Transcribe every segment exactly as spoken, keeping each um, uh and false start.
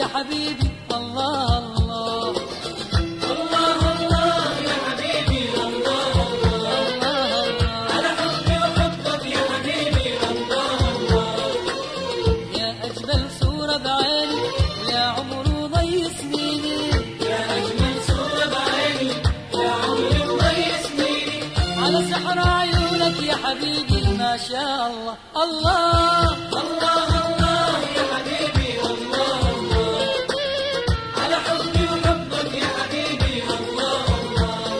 حبيبي الله الله الله الله يا حبيبي الله الله على حبي وحبك يا حبيبي الله الله يا أجمل صورة بعيني يا عمر ضي سنيني يا أجمل صورة بعيني يا عمر ضي سنيني على سحر عيونك يا حبيبي ما شاء الله الله الله الله يا حبيبي الله الله على حبي وحبك يا حبيبي الله الله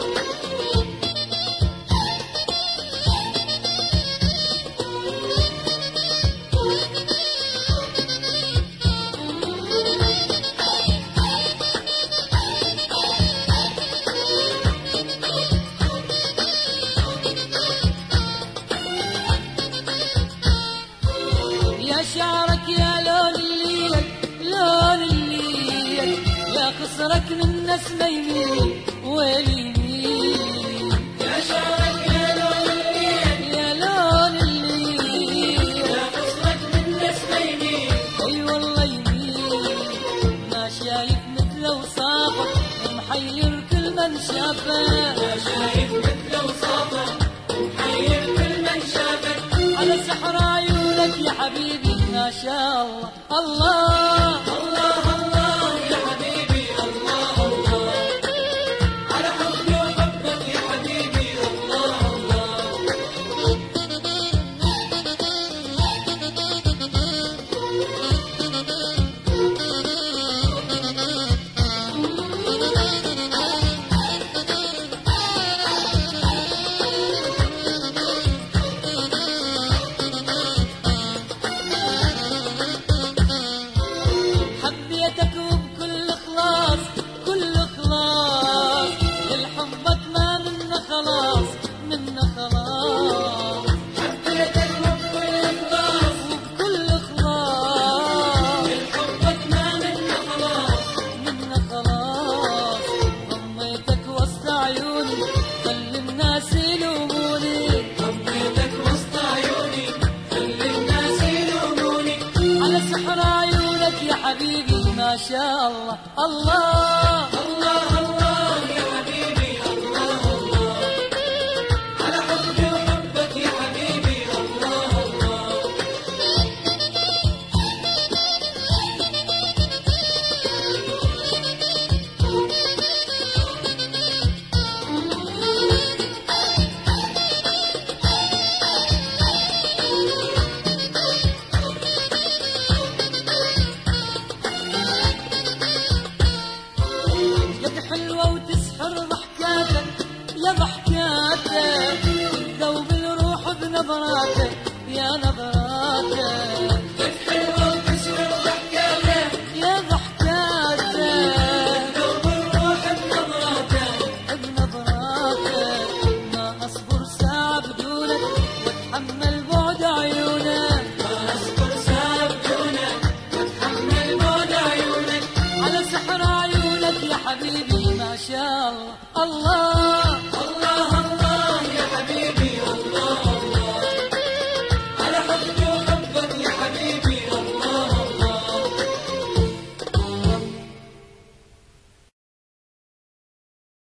يا شعرك يا لون الليل لون الليل يا قصرك من نسمة يمين واليمين يا شعرك يا لون الليل يا لون الليل يا قصرك من نسمة يمين اي والله يمين ما شايف مثل وصافك محير كل من شافك ما شايف مثل وصافك محير كل من شافك على سحر عيونك يا حبيبي ما شاء الله الله الله الله يا حبيبي الله الله على حبي وحبك يا حبيبي الله الله حبيتك وبكل خلاص كل خلاص لحبك ما منا خلاص منا خلاص حبيتك وبكل خلاص وبكل خلاص لحبك ما منا خلاص منا خلاص ضميتك وسط عيوني خلي الناس يلوموني ضميتك وسط عيوني خلي الناس يلوموني على سحر عيونك يا حبيبي ما شاء الله الله الله الله يا حبيبي الله الله على حبي وحبك يا حبيبي الله الله قد حلوة وتسحر ضحكاتك يا ضحكاتك وتذوب الروح بنظراتك يا نظراتك قد حلوة وتسحر ضحكاتك يا ضحكاتك وتذوب الروح بنظراتك بنظراتك ما أصبر ساعة بدونك واتحمل بعد عيونك ما أصبر ساعة بدونك واتحمل بعد عيونك على سحر عيونك يا حبيبي ما شاء الله